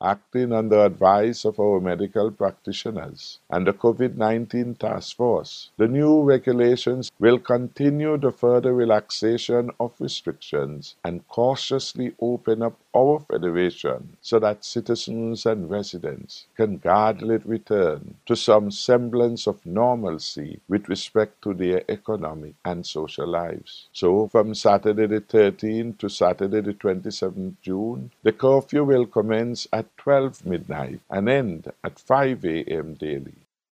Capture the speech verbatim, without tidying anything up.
acting under advice of our medical practitioners and the COVID nineteen task force. The new regulations will continue the further relaxation of restrictions and cautiously open up our federation so that citizens and residents can gradually return to some semblance of normalcy with respect to their economic and social lives. So from Saturday the thirteenth to Saturday the twenty-seventh June, the curfew will commence at twelve midnight and end at five a m daily.